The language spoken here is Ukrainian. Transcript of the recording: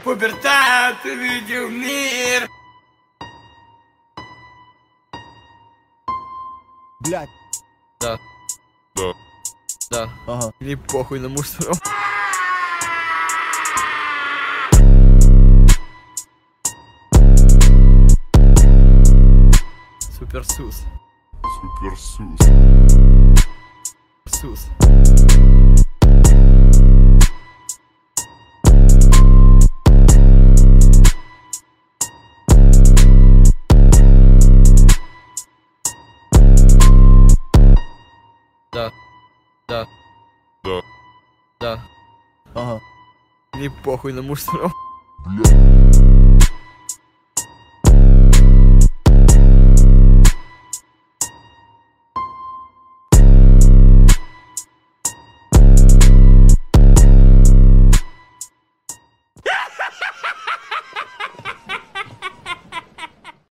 Пубертат увидел мир. Блядь. Да. Да. Да. Ага. Или похуй на мусору. Суперсус. Суперсус. Сус. Да. Да. Да. Да. Ага. Или похуй на мусору. Бля.